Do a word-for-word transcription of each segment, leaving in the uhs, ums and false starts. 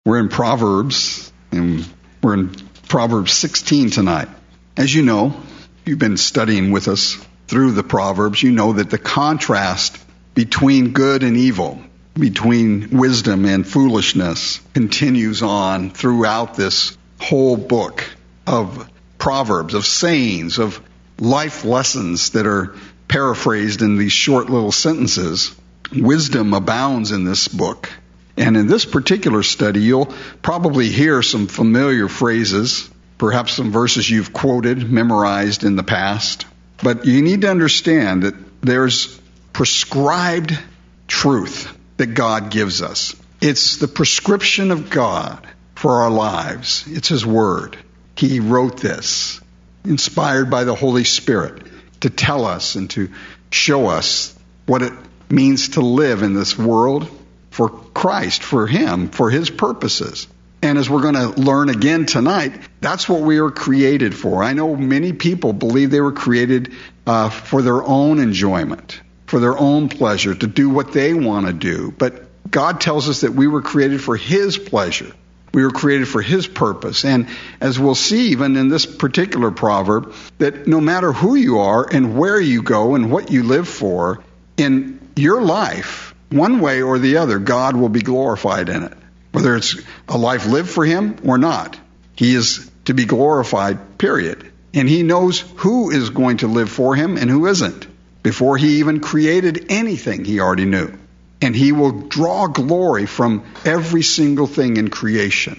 We're in Proverbs, and we're in Proverbs sixteen tonight. As you know, if you've been studying with us through the Proverbs, you know that the contrast between good and evil, between wisdom and foolishness, continues on throughout this whole book of Proverbs, of sayings, of life lessons that are paraphrased in these short little sentences. Wisdom abounds in this book. And in this particular study, you'll probably hear some familiar phrases, perhaps some verses you've quoted, memorized in the past. But you need to understand that there's prescribed truth that God gives us. It's the prescription of God for our lives. It's His Word. He wrote this, inspired by the Holy Spirit, to tell us and to show us what it means to live in this world for Christ, for Him, for His purposes. And as we're going to learn again tonight, that's what we were created for. I know many people believe they were created uh, for their own enjoyment, for their own pleasure, to do what they want to do. But God tells us that we were created for His pleasure. We were created for His purpose. And as we'll see even in this particular proverb, that no matter who you are and where you go and what you live for, in your life, one way or the other, God will be glorified in it. Whether it's a life lived for Him or not, He is to be glorified, period. And He knows who is going to live for Him and who isn't. Before He even created anything, He already knew. And He will draw glory from every single thing in creation.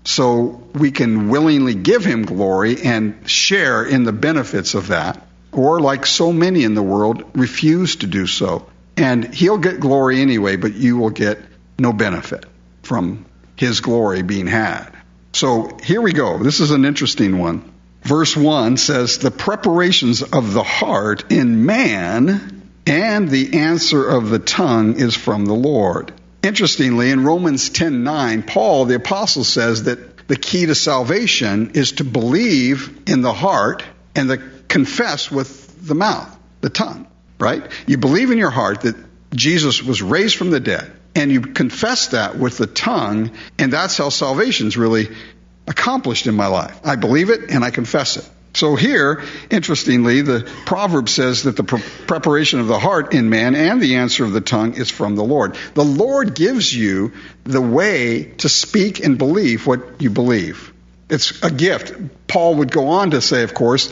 So we can willingly give Him glory and share in the benefits of that. Or like so many in the world, refuse to do so. And He'll get glory anyway, but you will get no benefit from His glory being had. So here we go. This is an interesting one. Verse one says, the preparations of the heart in man and the answer of the tongue is from the Lord. Interestingly, in Romans ten nine, Paul, the apostle, says that the key to salvation is to believe in the heart and to confess with the mouth, the tongue. Right? You believe in your heart that Jesus was raised from the dead, and you confess that with the tongue, and that's how salvation's really accomplished in my life. I believe it, and I confess it. So here, interestingly, the proverb says that the pre- preparation of the heart in man and the answer of the tongue is from the Lord. The Lord gives you the way to speak and believe what you believe. It's a gift. Paul would go on to say, of course,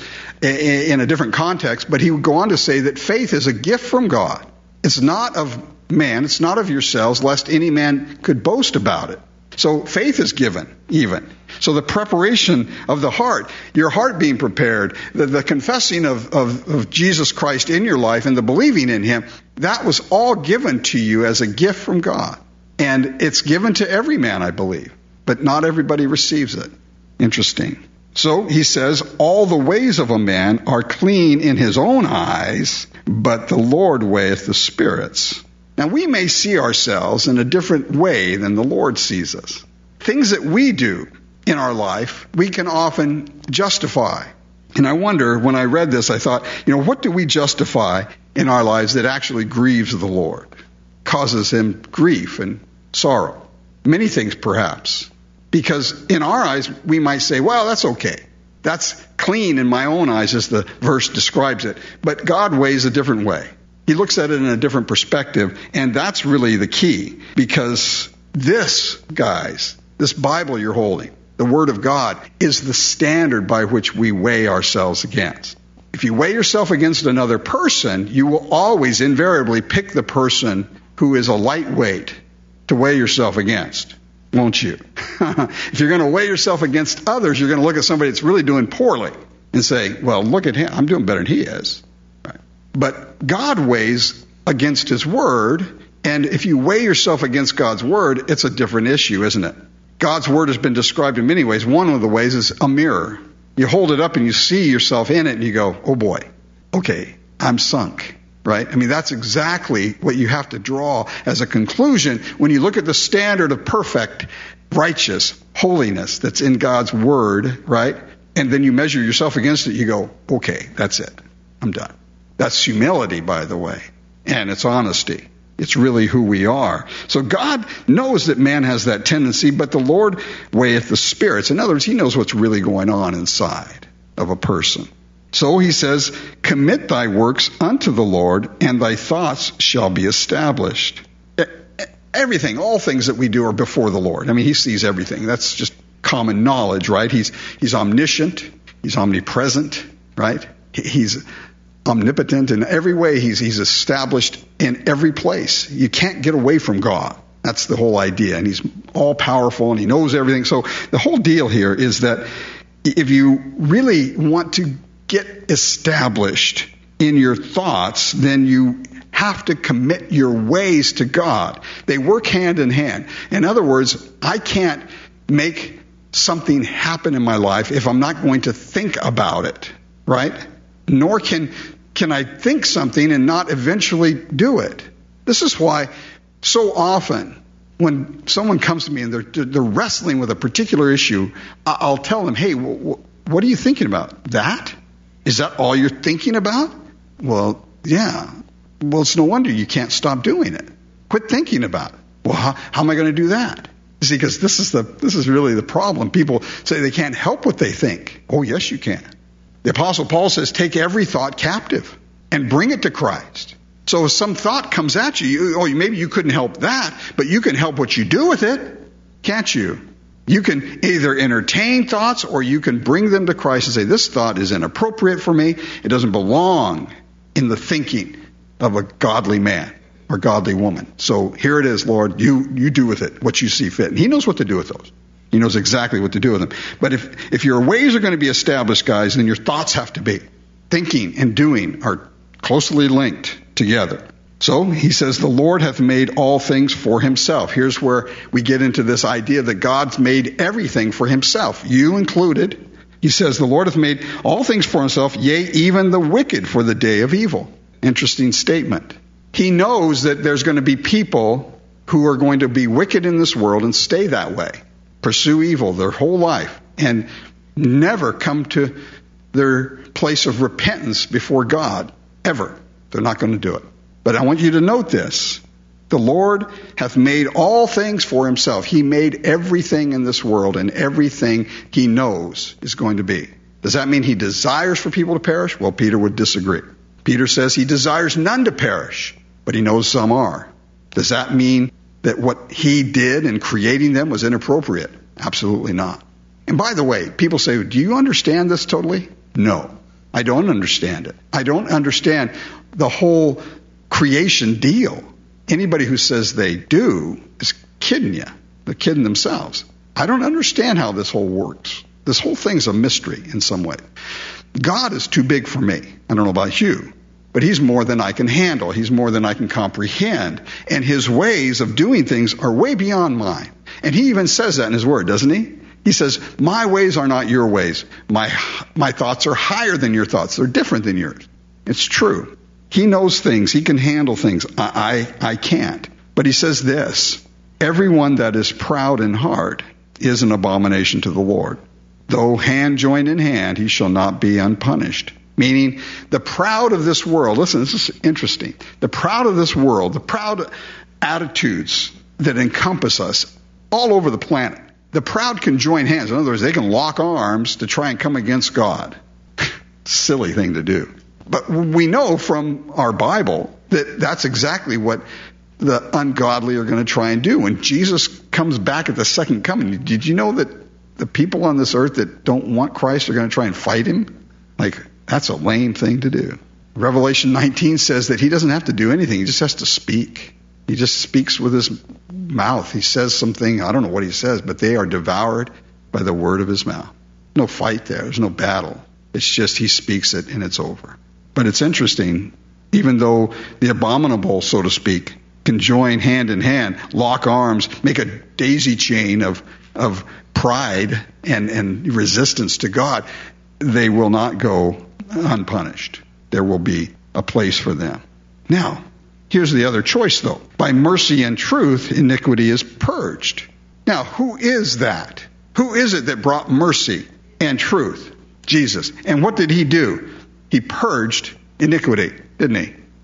in a different context, but he would go on to say that faith is a gift from God. It's not of man. It's not of yourselves, lest any man could boast about it. So faith is given, even. So the preparation of the heart, your heart being prepared, the, the confessing of, of, of Jesus Christ in your life and the believing in Him, that was all given to you as a gift from God. And it's given to every man, I believe, but not everybody receives it. Interesting. So he says, all the ways of a man are clean in his own eyes, but the Lord weigheth the spirits. Now we may see ourselves in a different way than the Lord sees us. Things that we do in our life, we can often justify. And I wonder, when I read this, I thought, you know, what do we justify in our lives that actually grieves the Lord, causes Him grief and sorrow? Many things, perhaps. Because in our eyes, we might say, well, that's okay. That's clean in my own eyes, as the verse describes it. But God weighs a different way. He looks at it in a different perspective. And that's really the key. Because this, guys, this Bible you're holding, the Word of God, is the standard by which we weigh ourselves against. If you weigh yourself against another person, you will always invariably pick the person who is a lightweight to weigh yourself against. Won't you? If you're going to weigh yourself against others, you're going to look at somebody that's really doing poorly and say, well, look at him. I'm doing better than he is. Right. But God weighs against His Word. And if you weigh yourself against God's Word, it's a different issue, isn't it? God's Word has been described in many ways. One of the ways is a mirror. You hold it up and you see yourself in it and you go, oh boy, okay, I'm sunk. Right? I mean, that's exactly what you have to draw as a conclusion when you look at the standard of perfect, righteous holiness that's in God's Word, right? And then you measure yourself against it, you go, okay, that's it. I'm done. That's humility, by the way. And it's honesty. It's really who we are. So God knows that man has that tendency, but the Lord weigheth the spirits. In other words, he knows what's really going on inside of a person. So he says, commit thy works unto the Lord, and thy thoughts shall be established. Everything, all things that we do are before the Lord. I mean, he sees everything. That's just common knowledge, right? He's, he's omniscient. He's omnipresent, right? He's omnipotent in every way. He's, he's established in every place. You can't get away from God. That's the whole idea. And he's all powerful and he knows everything. So the whole deal here is that if you really want to get established in your thoughts, then you have to commit your ways to God. They work hand in hand. In other words, I can't make something happen in my life if I'm not going to think about it, right? Nor can Can I think something and not eventually do it? This is why so often when someone comes to me and they're, they're wrestling with a particular issue, I'll tell them, hey, w- what are you thinking about? That? Is that all you're thinking about? Well, yeah. Well, it's no wonder you can't stop doing it. Quit thinking about it. Well, how, how am I going to do that? You see, because this is the this is really the problem. People say they can't help what they think. Oh, yes, you can. The Apostle Paul says, take every thought captive and bring it to Christ. So if some thought comes at you, you, oh, maybe you couldn't help that, but you can help what you do with it, can't you? You can either entertain thoughts or you can bring them to Christ and say, this thought is inappropriate for me. It doesn't belong in the thinking of a godly man or godly woman. So here it is, Lord, you, you do with it what you see fit. And he knows what to do with those. He knows exactly what to do with them. But if, if your ways are going to be established, guys, then your thoughts have to be. Thinking and doing are closely linked together. So he says, the Lord hath made all things for himself. Here's where we get into this idea that God's made everything for himself, you included. He says, the Lord hath made all things for himself, yea, even the wicked for the day of evil. Interesting statement. He knows that there's going to be people who are going to be wicked in this world and stay that way. Pursue evil their whole life and never come to their place of repentance before God, ever. They're not going to do it. But I want you to note this. The Lord hath made all things for himself. He made everything in this world, and everything he knows is going to be. Does that mean he desires for people to perish? Well, Peter would disagree. Peter says he desires none to perish, but he knows some are. Does that mean that what he did in creating them was inappropriate? Absolutely not. And by the way, people say, do you understand this totally? No, I don't understand it. I don't understand the whole creation deal. Anybody who says they do is kidding you. They're kidding themselves. I don't understand how this whole works. This whole thing's a mystery in some way. God is too big for me. I don't know about you, but he's more than I can handle. He's more than I can comprehend. And his ways of doing things are way beyond mine. And he even says that in his word, doesn't he? He says, my ways are not your ways. My, my thoughts are higher than your thoughts. They're different than yours. It's true. He knows things. He can handle things. I, I, I can't. But he says this, everyone that is proud in heart is an abomination to the Lord. Though hand join in hand, he shall not be unpunished. Meaning, the proud of this world, listen, this is interesting. The proud of this world, the proud attitudes that encompass us all over the planet, the proud can join hands. In other words, they can lock arms to try and come against God. Silly thing to do. But we know from our Bible that that's exactly what the ungodly are going to try and do. When Jesus comes back at the second coming, did you know that the people on this earth that don't want Christ are going to try and fight him? Like, that's a lame thing to do. Revelation nineteen says that he doesn't have to do anything. He just has to speak. He just speaks with his mouth. He says something, I don't know what he says, but they are devoured by the word of his mouth. No fight there. There's no battle. It's just he speaks it and it's over. But it's interesting, even though the abominable, so to speak, can join hand in hand, lock arms, make a daisy chain of of pride and, and resistance to God, they will not go unpunished. There will be a place for them. Now, here's the other choice, though. By mercy and truth, iniquity is purged. Now, who is that? Who is it that brought mercy and truth? Jesus. And what did he do? He purged iniquity, didn't he?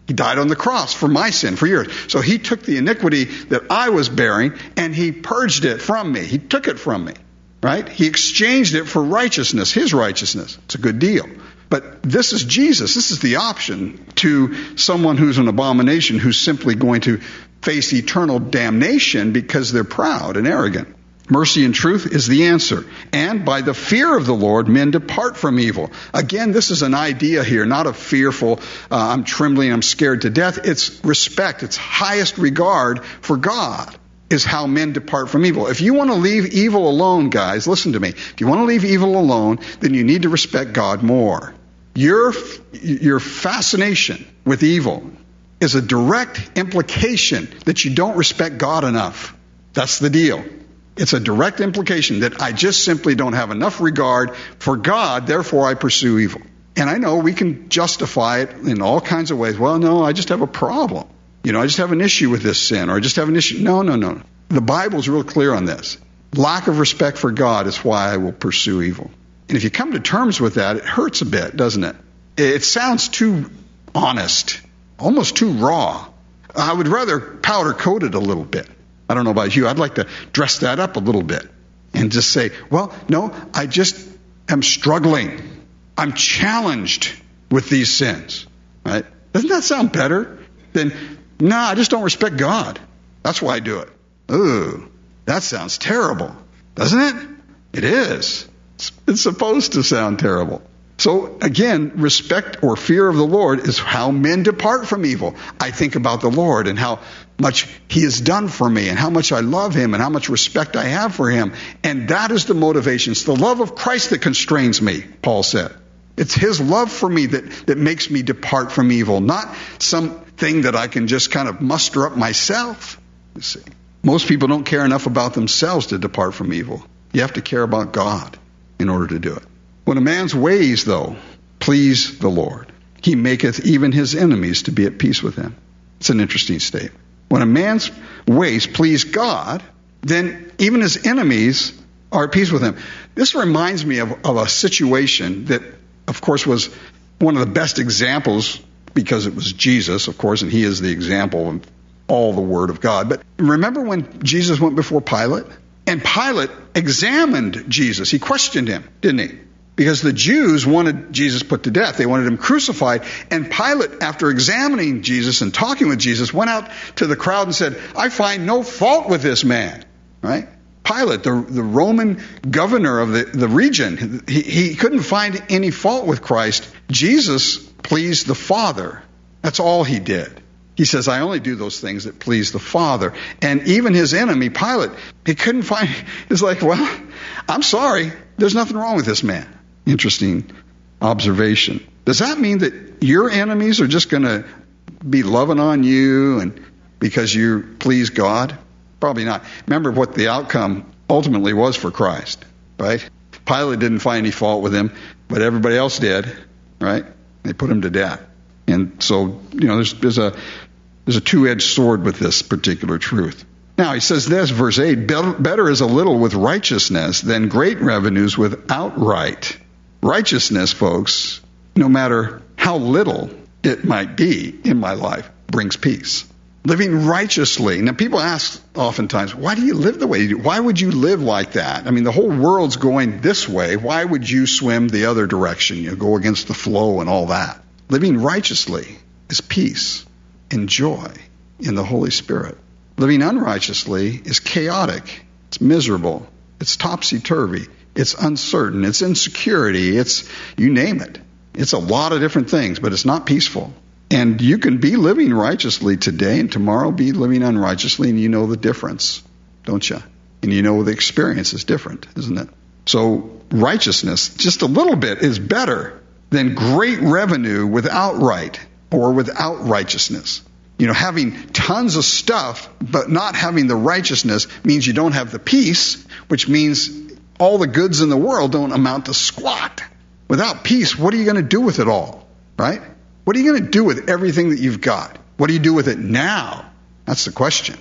He died on the cross for my sin, for yours. So he took the iniquity that I was bearing and he purged it from me. He took it from me, right? He exchanged it for righteousness, his righteousness. It's a good deal. But this is Jesus. This is the option to someone who's an abomination, who's simply going to face eternal damnation because they're proud and arrogant. Mercy and truth is the answer. And by the fear of the Lord, men depart from evil. Again, this is an idea here, not a fearful, uh, I'm trembling, I'm scared to death. It's respect. It's highest regard for God is how men depart from evil. If you want to leave evil alone, guys, listen to me. If you want to leave evil alone, then you need to respect God more. Your, your fascination with evil is a direct implication that you don't respect God enough. That's the deal. It's a direct implication that I just simply don't have enough regard for God, therefore I pursue evil. And I know we can justify it in all kinds of ways. Well, no, I just have a problem. You know, I just have an issue with this sin, or I just have an issue. No, no, no. The Bible's real clear on this. Lack of respect for God is why I will pursue evil. And if you come to terms with that, it hurts a bit, doesn't it? It sounds too honest, almost too raw. I would rather powder coat it a little bit. I don't know about you. I'd like to dress that up a little bit and just say, well, no, I just am struggling. I'm challenged with these sins. Right? Doesn't that sound better than, no, I just don't respect God. That's why I do it. Ooh, that sounds terrible, doesn't it? It is. It's, it's supposed to sound terrible. So again, respect or fear of the Lord is how men depart from evil. I think about the Lord and how much he has done for me and how much I love him and how much respect I have for him. And that is the motivation. It's the love of Christ that constrains me, Paul said. It's his love for me that, that makes me depart from evil, not something that I can just kind of muster up myself. You see, most people don't care enough about themselves to depart from evil. You have to care about God in order to do it. When a man's ways, though, please the Lord, he maketh even his enemies to be at peace with him. It's an interesting statement. When a man's ways please God, then even his enemies are at peace with him. This reminds me of, of a situation that, of course, was one of the best examples because it was Jesus, of course, and he is the example of all the Word of God. But remember when Jesus went before Pilate? And Pilate examined Jesus. He questioned him, didn't he? Because the Jews wanted Jesus put to death. They wanted him crucified. And Pilate, after examining Jesus and talking with Jesus, went out to the crowd and said, I find no fault with this man. Right? Pilate, the, the Roman governor of the, the region, he, he couldn't find any fault with Christ. Jesus pleased the Father. That's all he did. He says, I only do those things that please the Father. And even his enemy, Pilate, he couldn't find, he's like, well, I'm sorry. There's nothing wrong with this man. Interesting observation. Does that mean that your enemies are just going to be loving on you and because you please God? Probably not. Remember what the outcome ultimately was for Christ, right? Pilate didn't find any fault with him, but everybody else did, right? They put him to death. And so, you know, there's, there's a there's a two-edged sword with this particular truth. Now, he says this, verse eight, better is a little with righteousness than great revenues with outright. Righteousness, folks, no matter how little it might be in my life, brings peace. Living righteously. Now, people ask oftentimes, why do you live the way you do? Why would you live like that? I mean, the whole world's going this way. Why would you swim the other direction? You know, go against the flow and all that. Living righteously is peace and joy in the Holy Spirit. Living unrighteously is chaotic. It's miserable. It's topsy-turvy. It's uncertain. It's insecurity. It's, you name it. It's a lot of different things, but it's not peaceful. And you can be living righteously today and tomorrow be living unrighteously, and you know the difference, don't you? And you know the experience is different, isn't it? So righteousness, just a little bit, is better than great revenue without right or without righteousness. You know, having tons of stuff but not having the righteousness means you don't have the peace, which means all the goods in the world don't amount to squat. Without peace, what are you going to do with it all? Right? What are you going to do with everything that you've got? What do you do with it now? That's the question.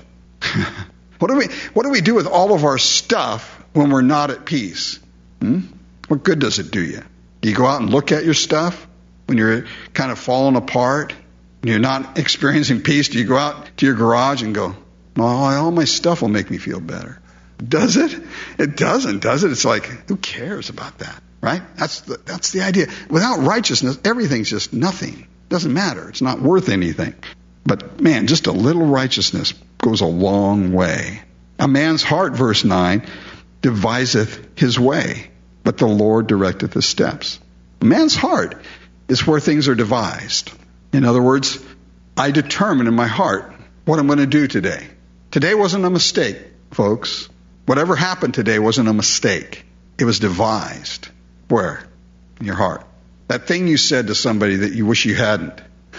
What do we what do we do with all of our stuff when we're not at peace? Hmm? What good does it do you? Do you go out and look at your stuff when you're kind of falling apart? You're not experiencing peace. Do you go out to your garage and go, oh, all my stuff will make me feel better? Does it? It doesn't, does it? It's like, who cares about that, right? That's the, that's the idea. Without righteousness, everything's just nothing. Doesn't matter. It's not worth anything. But man, just a little righteousness goes a long way. A man's heart, verse nine, deviseth his way, but the Lord directeth his steps. A man's heart is where things are devised. In other words, I determine in my heart what I'm going to do today. Today wasn't a mistake, folks. Whatever happened today wasn't a mistake. It was devised. Where? In your heart. That thing you said to somebody that you wish you hadn't.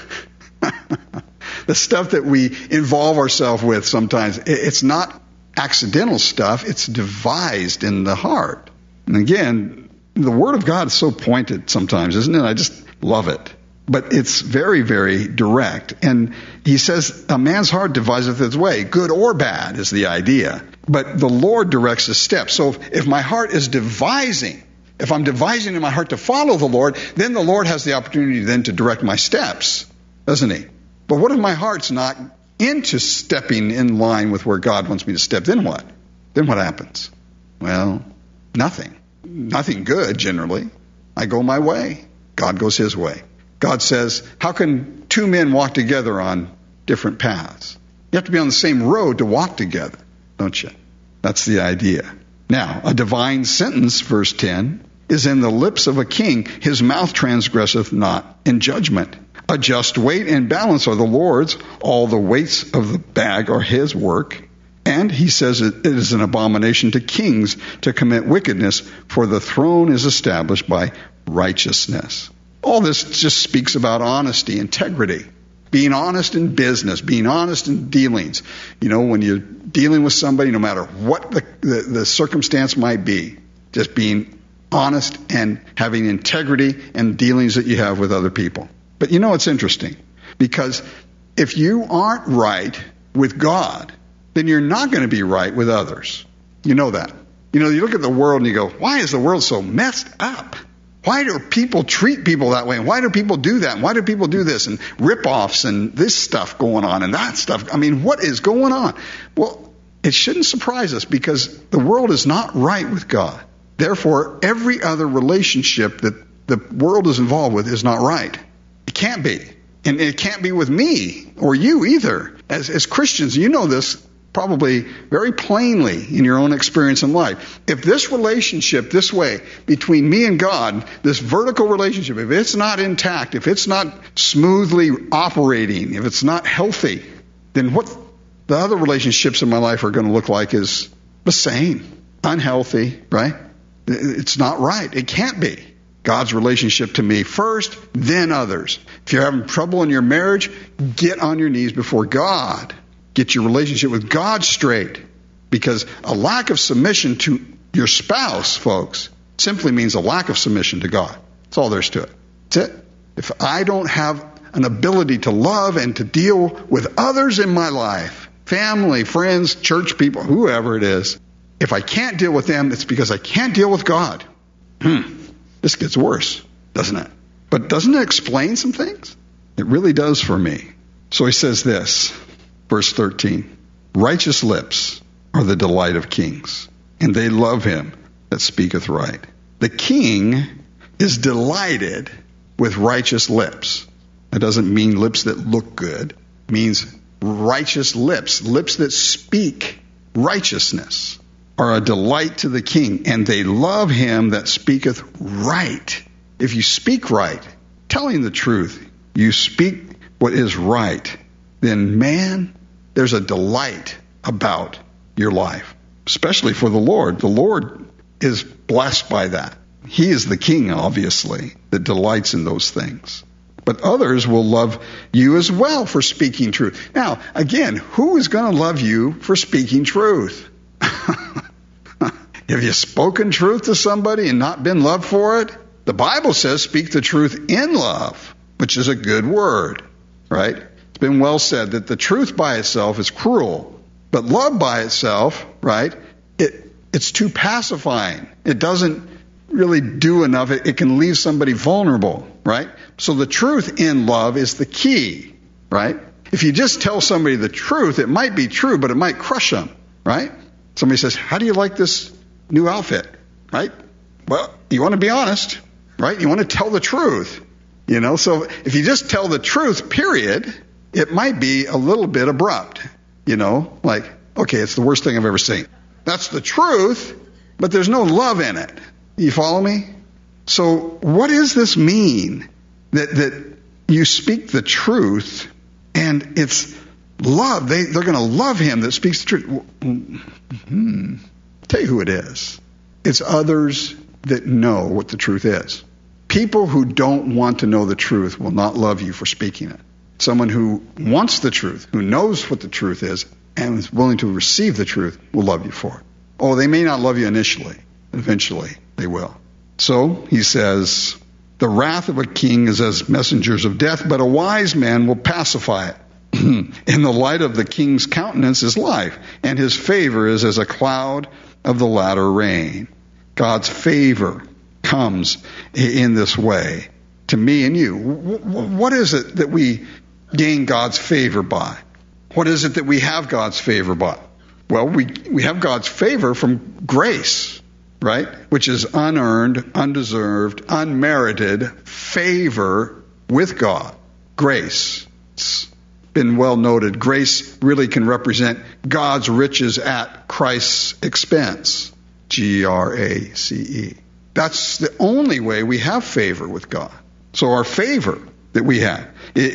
The stuff that we involve ourselves with sometimes, it's not accidental stuff. It's devised in the heart. And again, the Word of God is so pointed sometimes, isn't it? I just love it. But it's very, very direct. And he says, a man's heart deviseth his way. Good or bad is the idea. But the Lord directs his steps. So if, if my heart is devising, if I'm devising in my heart to follow the Lord, then the Lord has the opportunity then to direct my steps, doesn't he? But what if my heart's not into stepping in line with where God wants me to step? Then what? Then what happens? Well, nothing. Nothing good, generally. I go my way. God goes his way. God says, how can two men walk together on different paths? You have to be on the same road to walk together, don't you? That's the idea. Now, a divine sentence, verse ten, is in the lips of a king. His mouth transgresseth not in judgment. A just weight and balance are the Lord's. All the weights of the bag are his work. And he says it is an abomination to kings to commit wickedness, for the throne is established by righteousness. All this just speaks about honesty, integrity, being honest in business, being honest in dealings. You know, when you're dealing with somebody, no matter what the, the, the circumstance might be, just being honest and having integrity in dealings that you have with other people. But you know, it's interesting, because if you aren't right with God, then you're not going to be right with others. You know that. You know, you look at the world and you go, why is the world so messed up? Why do people treat people that way? And why do people do that? And why do people do this? And rip-offs and this stuff going on and that stuff. I mean, what is going on? Well, it shouldn't surprise us, because the world is not right with God. Therefore, every other relationship that the world is involved with is not right. It can't be. And it can't be with me or you either. As, as Christians, you know this probably very plainly in your own experience in life. If this relationship this way between me and God, this vertical relationship, if it's not intact, if it's not smoothly operating, if it's not healthy, then what the other relationships in my life are going to look like is the same. Unhealthy, right? It's not right. It can't be. God's relationship to me first, then others. If you're having trouble in your marriage, get on your knees before God. Get your relationship with God straight. Because a lack of submission to your spouse, folks, simply means a lack of submission to God. That's all there is to it. That's it. If I don't have an ability to love and to deal with others in my life, family, friends, church people, whoever it is, if I can't deal with them, it's because I can't deal with God. Hmm. This gets worse, doesn't it? But doesn't it explain some things? It really does for me. So he says this, verse thirteen, righteous lips are the delight of kings, and they love him that speaketh right. The king is delighted with righteous lips. That doesn't mean lips that look good. It means righteous lips, lips that speak righteousness, are a delight to the king, and they love him that speaketh right. If you speak right, telling the truth, you speak what is right, then man, there's a delight about your life, especially for the Lord. The Lord is blessed by that. He is the king, obviously, that delights in those things. But others will love you as well for speaking truth. Now, again, who is going to love you for speaking truth? Have you spoken truth to somebody and not been loved for it? The Bible says speak the truth in love, which is a good word, right? It's been well said that the truth by itself is cruel, but love by itself, right, it it's too pacifying. It doesn't really do enough. It, it can leave somebody vulnerable, right? So the truth in love is the key. right? If you just tell somebody the truth, it might be true, but it might crush them, right? Somebody says, how do you like this new outfit, right? Well, you want to be honest, right? You want to tell the truth, you know? So if you just tell the truth, period, it might be a little bit abrupt, you know? Like, okay, it's the worst thing I've ever seen. That's the truth, but there's no love in it. You follow me? So what does this mean? That that you speak the truth, and it's love. They, they're going to love him that speaks the truth. Hmm. Tell you who it is. It's others that know what the truth is. People who don't want to know the truth will not love you for speaking it. Someone who wants the truth, who knows what the truth is, and is willing to receive the truth, will love you for it. Oh, they may not love you initially. Eventually, they will. So, he says, the wrath of a king is as messengers of death, but a wise man will pacify it. In the light of the king's countenance is life, and his favor is as a cloud of the latter rain. God's favor comes in this way to me and you. What is it that we gain God's favor by? What is it that we have God's favor by? Well, we, we have God's favor from grace, right? Which is unearned, undeserved, unmerited favor with God. Grace. It's been well noted. Grace really can represent God's riches at Christ's expense. G R A C E. That's the only way we have favor with God. So our favor that we have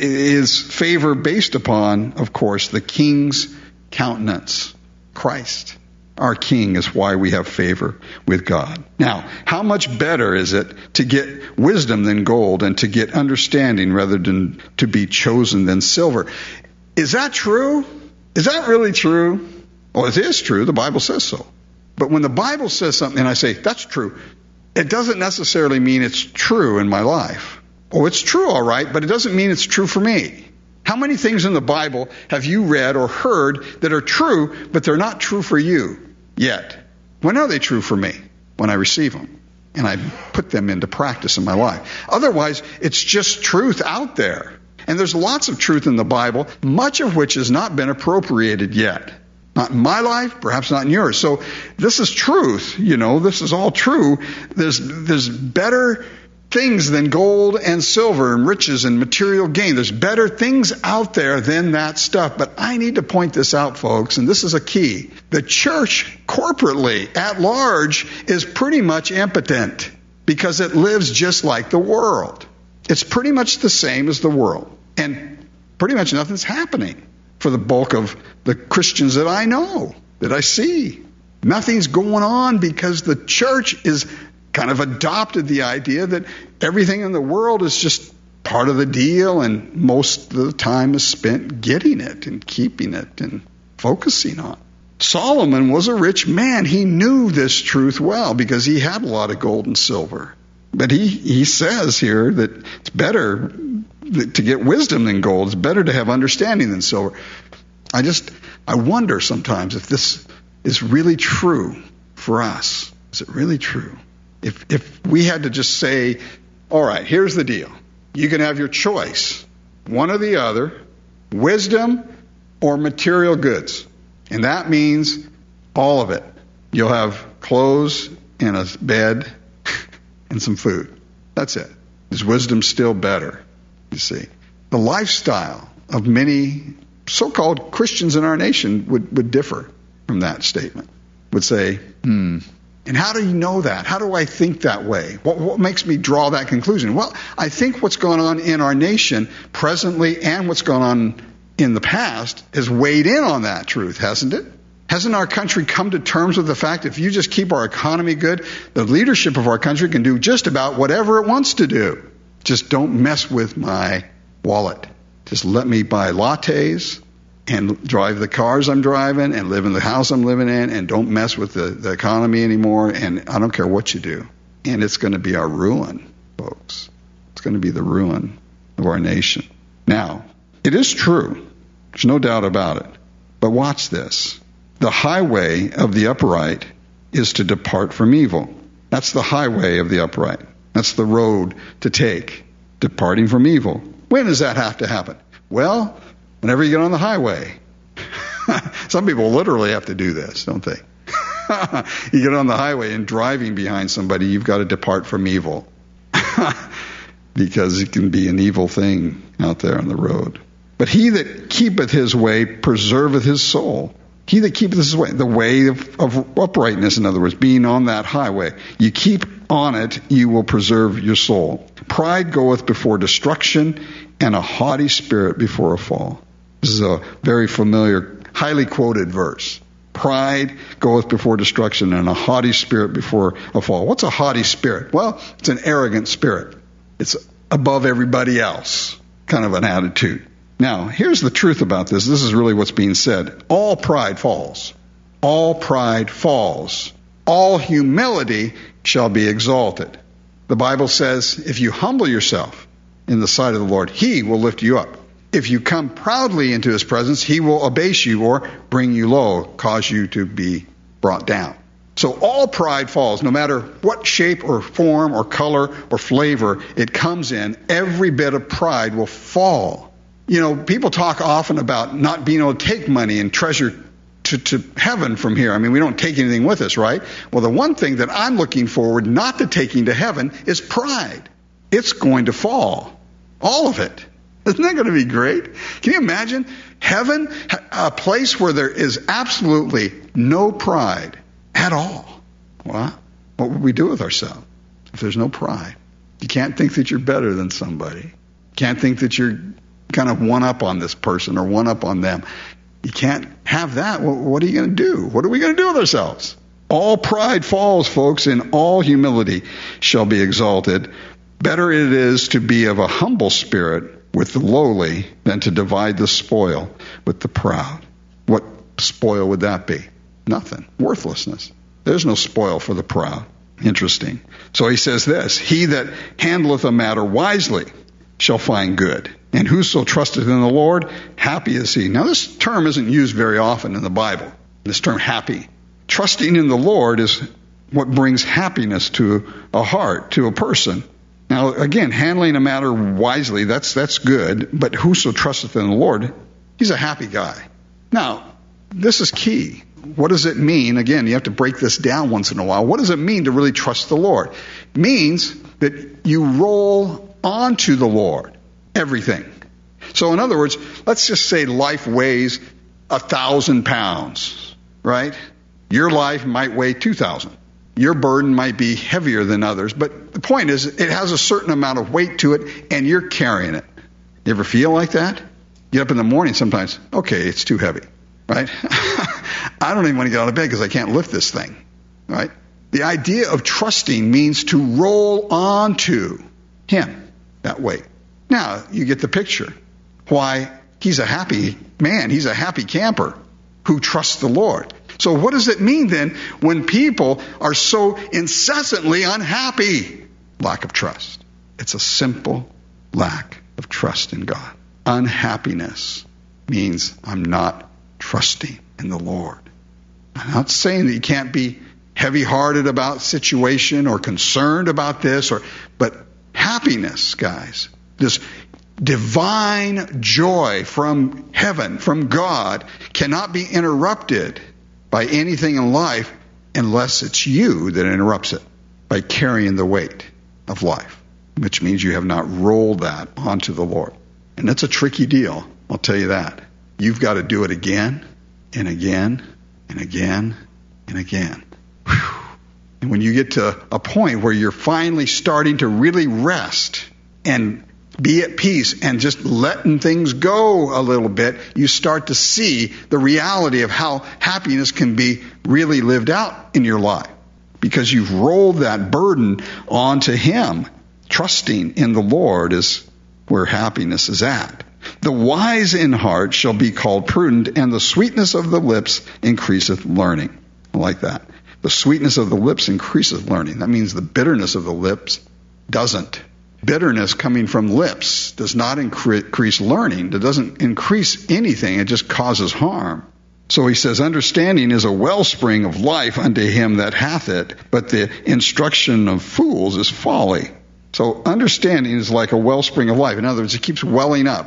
is favor based upon, of course, the king's countenance. Christ, our king, is why we have favor with God. Now, how much better is it to get wisdom than gold, and to get understanding rather than to be chosen than silver? Is that true? Is that really true? Well, it is true. The Bible says so. But when the Bible says something and I say, that's true, it doesn't necessarily mean it's true in my life. Oh, it's true, all right, but it doesn't mean it's true for me. How many things in the Bible have you read or heard that are true, but they're not true for you yet? When are they true for me? When I receive them and I put them into practice in my life. Otherwise, it's just truth out there. And there's lots of truth in the Bible, much of which has not been appropriated yet. Not in my life, perhaps not in yours. So this is truth, you know, this is all true. There's, there's better things than gold and silver and riches and material gain. There's better things out there than that stuff. But I need to point this out, folks, and this is a key. The church corporately at large is pretty much impotent because it lives just like the world. It's pretty much the same as the world. And pretty much nothing's happening for the bulk of the Christians that I know, that I see. Nothing's going on because the church is kind of adopted the idea that everything in the world is just part of the deal, and most of the time is spent getting it and keeping it and focusing on it. Solomon was a rich man. He knew this truth well because he had a lot of gold and silver. But he, he says here that it's better to get wisdom than gold. It's better to have understanding than silver. I just, I wonder sometimes if this is really true for us. Is it really true? If if we had to just say, all right, here's the deal. You can have your choice, one or the other, wisdom or material goods. And that means all of it. You'll have clothes and a bed and some food. That's it. Is wisdom still better? You see. The lifestyle of many so-called Christians in our nation would, would differ from that statement. Would say, hmm, and how do you know that? How do I think that way? What, what makes me draw that conclusion? Well, I think what's going on in our nation presently and what's going on in the past has weighed in on that truth, hasn't it? Hasn't our country come to terms with the fact if you just keep our economy good, the leadership of our country can do just about whatever it wants to do. Just don't mess with my wallet. Just let me buy lattes and drive the cars I'm driving and live in the house I'm living in, and don't mess with the, the economy anymore, and I don't care what you do. And it's going to be our ruin, folks. It's going to be the ruin of our nation. Now, it is true. There's no doubt about it. But watch this. The highway of the upright is to depart from evil. That's the highway of the upright. That's the road to take, departing from evil. When does that have to happen? Well, whenever you get on the highway. Some people literally have to do this, don't they? You get on the highway and driving behind somebody, you've got to depart from evil. Because it can be an evil thing out there on the road. But he that keepeth his way preserveth his soul. He that keepeth his way, the way of, of uprightness, in other words, being on that highway. You keep on it, you will preserve your soul. Pride goeth before destruction, and a haughty spirit before a fall. This is a very familiar, highly quoted verse. Pride goeth before destruction, and a haughty spirit before a fall. What's a haughty spirit? Well, it's an arrogant spirit. It's above everybody else, kind of an attitude. Now, here's the truth about this. This is really what's being said. All pride falls. All pride falls. All humility shall be exalted. The Bible says, if you humble yourself in the sight of the Lord, He will lift you up. If you come proudly into His presence, He will abase you or bring you low, cause you to be brought down. So all pride falls, no matter what shape or form or color or flavor it comes in, every bit of pride will fall. You know, people talk often about not being able to take money and treasure to, to heaven from here. I mean, we don't take anything with us, right? Well, the one thing that I'm looking forward not to taking to heaven is pride. It's going to fall. All of it. Isn't that going to be great? Can you imagine heaven, a place where there is absolutely no pride at all? Well, what would we do with ourselves if there's no pride? You can't think that you're better than somebody. You can't think that you're kind of one up on this person or one up on them. You can't have that. Well, what are you going to do? What are we going to do with ourselves? All pride falls, folks, and all humility shall be exalted. Better it is to be of a humble spirit with the lowly than to divide the spoil with the proud. What spoil would that be? Nothing. Worthlessness. There's no spoil for the proud. Interesting. So he says this, he that handleth a matter wisely shall find good. And whoso trusteth in the Lord, happy is he. Now this term isn't used very often in the Bible. This term happy. Trusting in the Lord is what brings happiness to a heart, to a person. Now, again, handling a matter wisely, that's that's good. But whoso trusteth in the Lord, he's a happy guy. Now, this is key. What does it mean? Again, you have to break this down once in a while. What does it mean to really trust the Lord? It means that you roll onto the Lord everything. So, in other words, let's just say life weighs a thousand pounds, right? Your life might weigh two thousand. Your burden might be heavier than others, but the point is it has a certain amount of weight to it, and you're carrying it. You ever feel like that? Get up in the morning sometimes, okay, it's too heavy, right? I don't even want to get out of bed because I can't lift this thing, right? The idea of trusting means to roll onto Him that way. Now, you get the picture. Why, he's a happy man. He's a happy camper who trusts the Lord. So what does it mean then when people are so incessantly unhappy? Lack of trust. It's a simple lack of trust in God. Unhappiness means I'm not trusting in the Lord. I'm not saying that you can't be heavy-hearted about situation or concerned about this, or but happiness, guys, this divine joy from heaven, from God, cannot be interrupted by anything in life unless it's you that interrupts it by carrying the weight of life, which means you have not rolled that onto the Lord. And that's a tricky deal, I'll tell you that. You've got to do it again and again and again and again. Whew. And when you get to a point where you're finally starting to really rest and be at peace and just letting things go a little bit, you start to see the reality of how happiness can be really lived out in your life. Because you've rolled that burden onto Him. Trusting in the Lord is where happiness is at. The wise in heart shall be called prudent, and the sweetness of the lips increaseth learning. I like that. The sweetness of the lips increaseth learning. That means the bitterness of the lips doesn't. Bitterness coming from lips does not increase learning. It doesn't increase anything. It just causes harm. So he says, understanding is a wellspring of life unto him that hath it, but the instruction of fools is folly. So understanding is like a wellspring of life. In other words, it keeps welling up.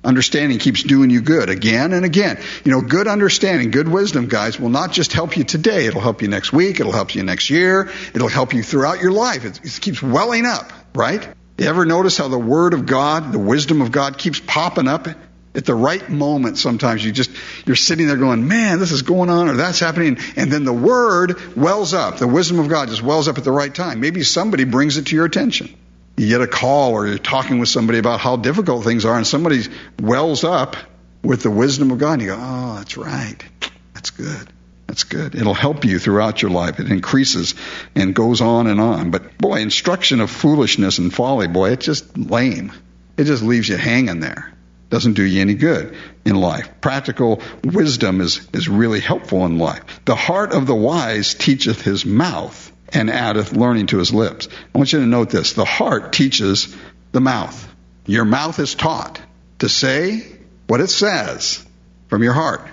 Understanding keeps doing you good again and again. You know, good understanding, good wisdom, guys, will not just help you today. It'll help you next week. It'll help you next year. It'll help you throughout your life. It, it keeps welling up, right? You ever notice how the Word of God, the wisdom of God keeps popping up at the right moment? Sometimes you just, you're sitting there going, man, this is going on or that's happening. And then the Word wells up. The wisdom of God just wells up at the right time. Maybe somebody brings it to your attention. You get a call or you're talking with somebody about how difficult things are and somebody wells up with the wisdom of God and you go, oh, that's right. That's good. That's good. It'll help you throughout your life. It increases and goes on and on. But boy, instruction of foolishness and folly, boy, it's just lame. It just leaves you hanging there. Doesn't do you any good in life. Practical wisdom is, is really helpful in life. The heart of the wise teacheth his mouth, and addeth learning to his lips. I want you to note this. The heart teaches the mouth. Your mouth is taught to say what it says from your heart.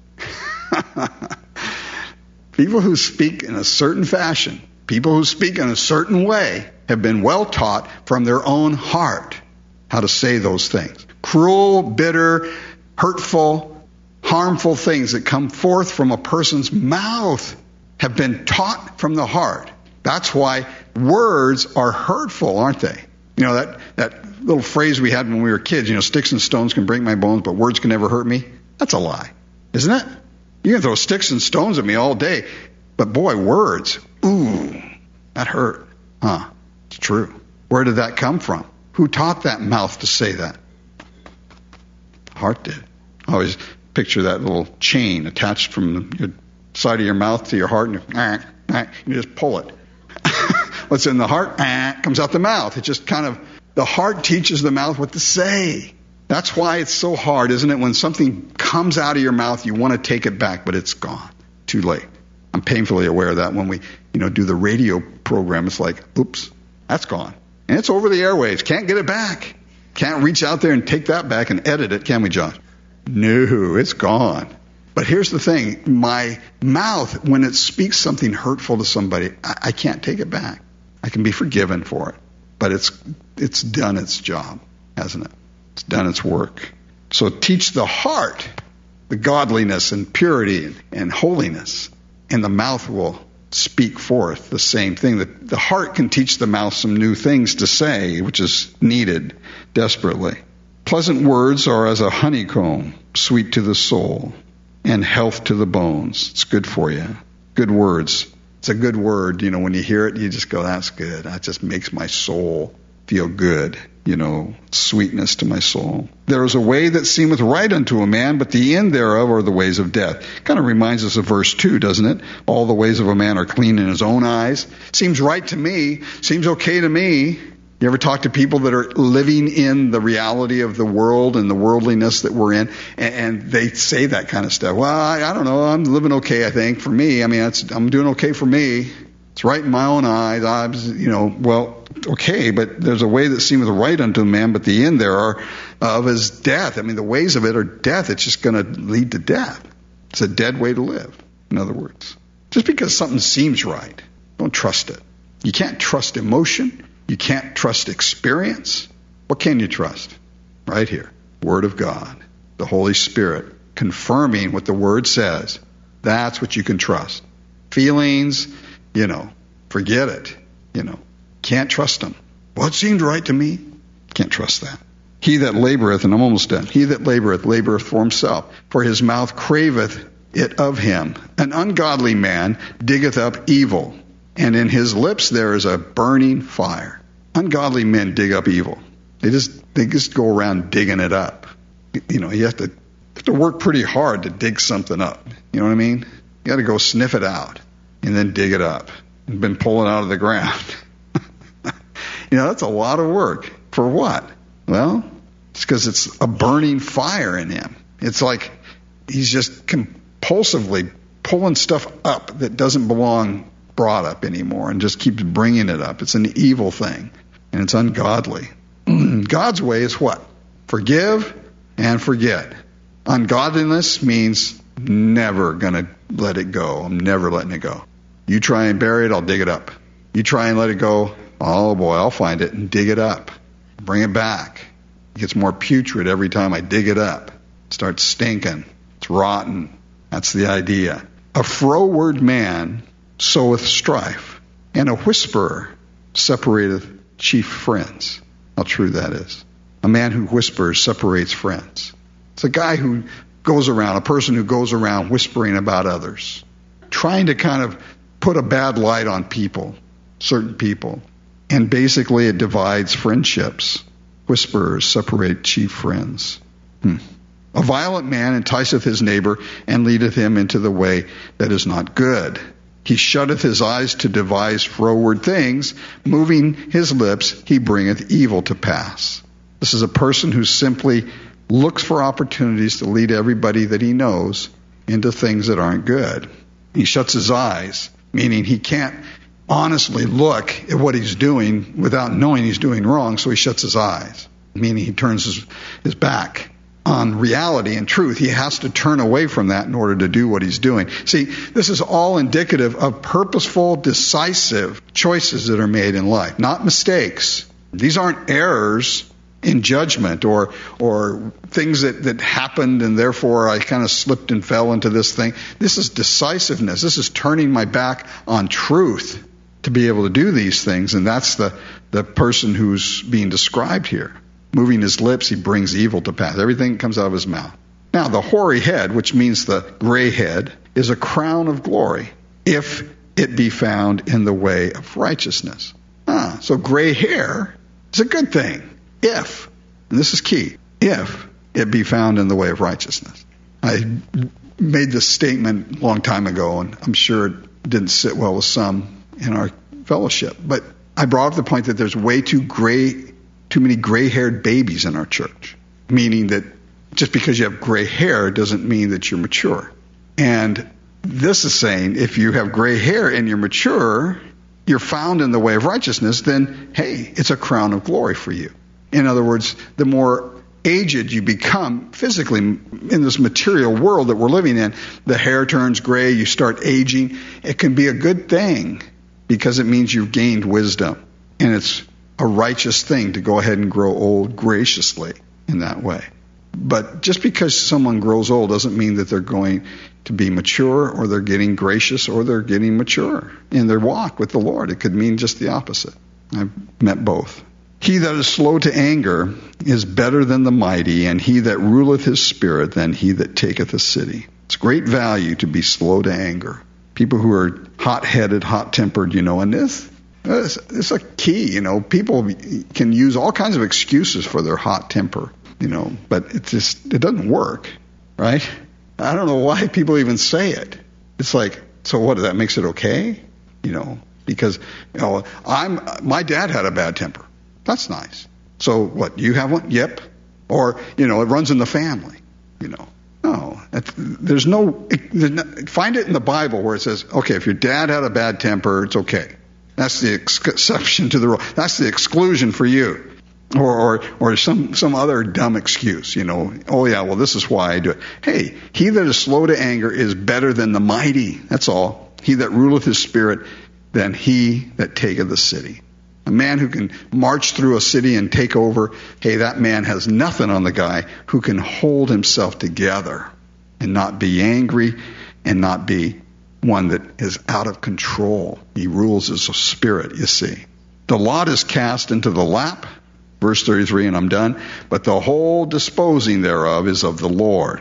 People who speak in a certain fashion, people who speak in a certain way, have been well taught from their own heart how to say those things. Cruel, bitter, hurtful, harmful things that come forth from a person's mouth have been taught from the heart. That's why words are hurtful, aren't they? You know, that, that little phrase we had when we were kids, you know, sticks and stones can break my bones, but words can never hurt me. That's a lie, isn't it? You can throw sticks and stones at me all day, but boy, words, ooh, that hurt. Huh, it's true. Where did that come from? Who taught that mouth to say that? Heart did. I always picture that little chain attached from your side of your mouth to your heart, and you, you just pull it. What's in the heart comes out the mouth. It just kind of, the heart teaches the mouth what to say. That's why it's so hard, isn't it? When something comes out of your mouth, you want to take it back, but it's gone. Too late. I'm painfully aware of that when we, you know, do the radio program. It's like, oops, that's gone. And it's over the airwaves. Can't get it back. Can't reach out there and take that back and edit it, can we, John? No, it's gone. But here's the thing. My mouth, when it speaks something hurtful to somebody, I, I can't take it back. I can be forgiven for it. But it's it's done its job, hasn't it? It's done its work. So teach the heart the godliness and purity and, and holiness, and the mouth will speak forth the same thing. The, the heart can teach the mouth some new things to say, which is needed desperately. Pleasant words are as a honeycomb, sweet to the soul, and health to the bones. It's good for you. Good words. It's a good word. You know, when you hear it, you just go, that's good. That just makes my soul feel good. You know, sweetness to my soul. There is a way that seemeth right unto a man, but the end thereof are the ways of death. Kind of reminds us of verse two, doesn't it? All the ways of a man are clean in his own eyes. Seems right to me. Seems okay to me. You ever talk to people that are living in the reality of the world and the worldliness that we're in, and, and they say that kind of stuff? Well, I, I don't know. I'm living okay, I think, for me. I mean, it's, I'm doing okay for me. It's right in my own eyes. I'm, you know, well, okay, but there's a way that seemeth right unto a man, but the end thereof of is death. I mean, the ways of it are death. It's just going to lead to death. It's a dead way to live, in other words. Just because something seems right, don't trust it. You can't trust emotion. You can't trust experience. What can you trust? Right here. Word of God. The Holy Spirit confirming what the Word says. That's what you can trust. Feelings, you know, forget it. You know, can't trust them. Well, it seemed right to me. Can't trust that. He that laboreth, and I'm almost done. He that laboreth, laboreth for himself. For his mouth craveth it of him. An ungodly man diggeth up evil, and in his lips there is a burning fire. Ungodly men dig up evil. They just they just go around digging it up. You know, you have to you have to work pretty hard to dig something up. You know what I mean? You got to go sniff it out and then dig it up and then pull it out of the ground. You know, that's a lot of work. For what? Well, it's because it's a burning fire in him. It's like he's just compulsively pulling stuff up that doesn't belong brought up anymore and just keeps bringing it up. It's an evil thing, and it's ungodly. God's way is what? Forgive and forget. Ungodliness means never going to let it go. I'm never letting it go. You try and bury it, I'll dig it up. You try and let it go, oh boy, I'll find it and dig it up. Bring it back. It gets more putrid every time I dig it up. It starts stinking. It's rotten. That's the idea. A froward man soweth strife, and a whisperer separateth chief friends. How true that is. A man who whispers separates friends. It's a guy who goes around, a person who goes around whispering about others, trying to kind of put a bad light on people, certain people. And basically it divides friendships. Whisperers separate chief friends. Hmm. A violent man enticeth his neighbor and leadeth him into the way that is not good. He shutteth his eyes to devise froward things. Moving his lips, he bringeth evil to pass. This is a person who simply looks for opportunities to lead everybody that he knows into things that aren't good. He shuts his eyes, meaning he can't honestly look at what he's doing without knowing he's doing wrong, so he shuts his eyes, meaning he turns his, his back on reality and truth. He has to turn away from that in order to do what he's doing. See, this is all indicative of purposeful, decisive choices that are made in life, not mistakes. These aren't errors in judgment or or things that, that happened and therefore I kind of slipped and fell into this thing. This is decisiveness. This is turning my back on truth to be able to do these things, and that's the, the person who's being described here. Moving his lips, he brings evil to pass. Everything comes out of his mouth. Now, the hoary head, which means the gray head, is a crown of glory if it be found in the way of righteousness. Ah, so gray hair is a good thing if, and this is key, if it be found in the way of righteousness. I made this statement a long time ago, and I'm sure it didn't sit well with some in our fellowship, but I brought up the point that there's way too gray too many gray-haired babies in our church, meaning that just because you have gray hair doesn't mean that you're mature. And this is saying if you have gray hair and you're mature, you're found in the way of righteousness, then, hey, it's a crown of glory for you. In other words, the more aged you become physically in this material world that we're living in, the hair turns gray, you start aging. It can be a good thing because it means you've gained wisdom. And it's a righteous thing to go ahead and grow old graciously in that way. But just because someone grows old doesn't mean that they're going to be mature or they're getting gracious or they're getting mature in their walk with the Lord. It could mean just the opposite. I've met both. He that is slow to anger is better than the mighty, and he that ruleth his spirit than he that taketh a city. It's great value to be slow to anger. People who are hot-headed, hot-tempered, you know, and this It's, it's a key, you know. People can use all kinds of excuses for their hot temper, you know, but it just, it doesn't work, right? I don't know why people even say it. It's like, so what, that makes it okay? You know, because, you know, I'm, my dad had a bad temper. That's nice. So what, you have one? Yep. Or, you know, it runs in the family, you know. No, there's no, find it in the Bible where it says, okay, if your dad had a bad temper, it's okay. That's the exception to the rule. That's the exclusion for you. Or, or, or some, some other dumb excuse, you know. Oh yeah, well this is why I do it. Hey, he that is slow to anger is better than the mighty. That's all. He that ruleth his spirit than he that taketh the city. A man who can march through a city and take over, hey, that man has nothing on the guy who can hold himself together and not be angry and not be one that is out of control. He rules as a spirit, you see. The lot is cast into the lap, verse thirty-three, and I'm done, but the whole disposing thereof is of the Lord.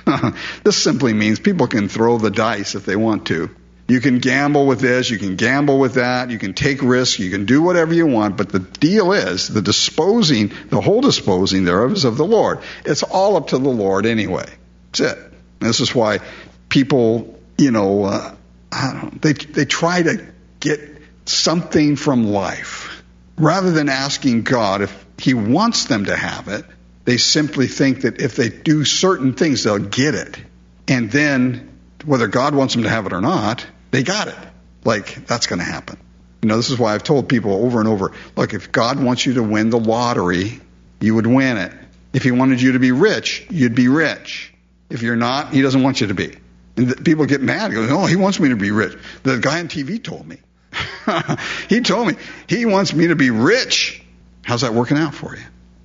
This simply means people can throw the dice if they want to. You can gamble with this, you can gamble with that, you can take risks, you can do whatever you want, but the deal is, the disposing, the whole disposing thereof is of the Lord. It's all up to the Lord anyway. That's it. This is why people, you know, uh, I don't know, they they try to get something from life. Rather than asking God if he wants them to have it, they simply think that if they do certain things, they'll get it. And then, whether God wants them to have it or not, they got it. Like, that's going to happen. You know, this is why I've told people over and over, look, if God wants you to win the lottery, you would win it. If he wanted you to be rich, you'd be rich. If you're not, he doesn't want you to be. And the, people get mad. Go, oh, he wants me to be rich. The guy on T V told me. He told me he wants me to be rich. How's that working out for you?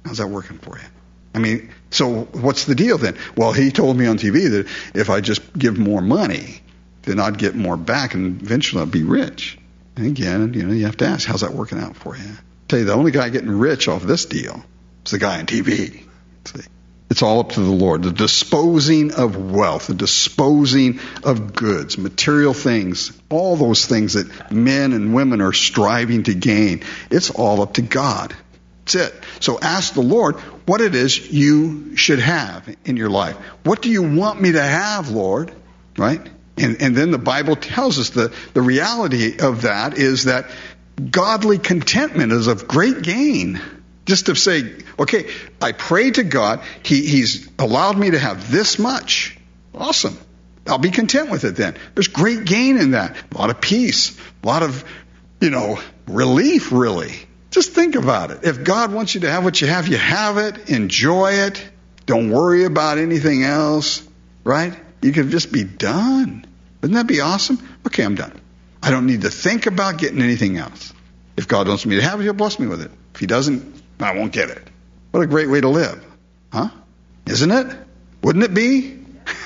How's that working for you? I mean, so what's the deal then? Well, he told me on T V that if I just give more money, then I'd get more back and eventually I'd be rich. And again, you know, you have to ask, how's that working out for you? I tell you, the only guy getting rich off this deal is the guy on T V. See? It's all up to the Lord. The disposing of wealth, the disposing of goods, material things, all those things that men and women are striving to gain, it's all up to God. That's it. So ask the Lord what it is you should have in your life. What do you want me to have, Lord? Right? And, and then the Bible tells us the, the reality of that is that godly contentment is of great gain. Just to say, okay, I pray to God, he, He's allowed me to have this much. Awesome. I'll be content with it then. There's great gain in that. A lot of peace. A lot of, you know, relief, really. Just think about it. If God wants you to have what you have, you have it. Enjoy it. Don't worry about anything else. Right? You can just be done. Wouldn't that be awesome? Okay, I'm done. I don't need to think about getting anything else. If God wants me to have it, He'll bless me with it. If He doesn't, I won't get it. What a great way to live. Huh? Isn't it? Wouldn't it be?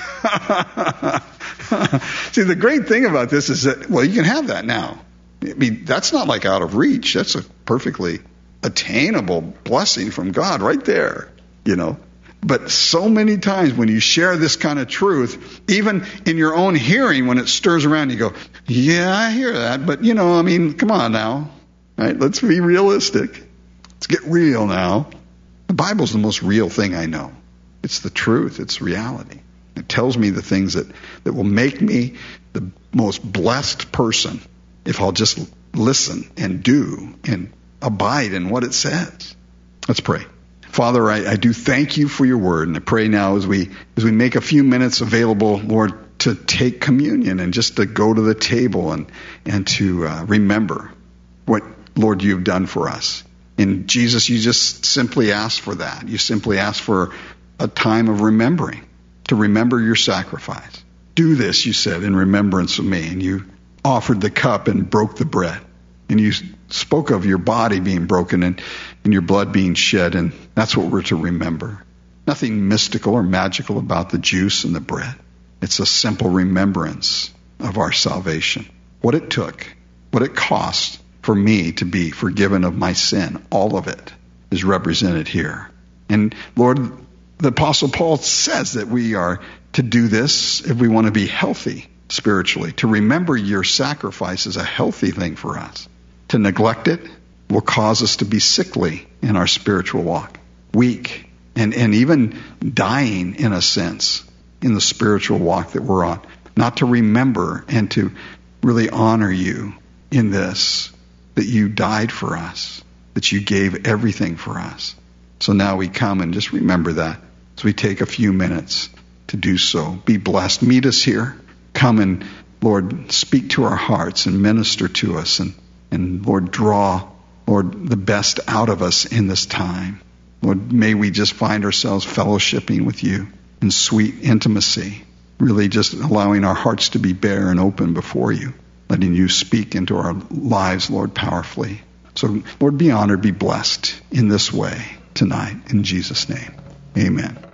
See, the great thing about this is that, well, you can have that now. I mean, that's not like out of reach. That's a perfectly attainable blessing from God right there, you know. But so many times when you share this kind of truth, even in your own hearing, when it stirs around, you go, yeah, I hear that. But, you know, I mean, come on now. Right? Let's be realistic. Let's get real now. The Bible's the most real thing I know. It's the truth. It's reality. It tells me the things that, that will make me the most blessed person if I'll just listen and do and abide in what it says. Let's pray. Father, I, I do thank you for your word, and I pray now as we as we make a few minutes available, Lord, to take communion and just to go to the table and, and to uh, remember what, Lord, you've done for us. And Jesus, you just simply ask for that. You simply ask for a time of remembering, to remember your sacrifice. Do this, you said, in remembrance of me. And you offered the cup and broke the bread. And you spoke of your body being broken and, and your blood being shed. And that's what we're to remember. Nothing mystical or magical about the juice and the bread. It's a simple remembrance of our salvation. What it took, what it cost for me to be forgiven of my sin. All of it is represented here. And Lord, the Apostle Paul says that we are to do this if we want to be healthy spiritually. To remember your sacrifice is a healthy thing for us. To neglect it will cause us to be sickly in our spiritual walk, weak, and, and even dying in a sense in the spiritual walk that we're on. Not to remember and to really honor you in this, that you died for us, that you gave everything for us. So now we come and just remember that as we take a few minutes to do so. Be blessed. Meet us here. Come and, Lord, speak to our hearts and minister to us. And, and Lord, draw, Lord, the best out of us in this time. Lord, may we just find ourselves fellowshipping with you in sweet intimacy, really just allowing our hearts to be bare and open before you, letting you speak into our lives, Lord, powerfully. So, Lord, be honored, be blessed in this way tonight. In Jesus' name, amen.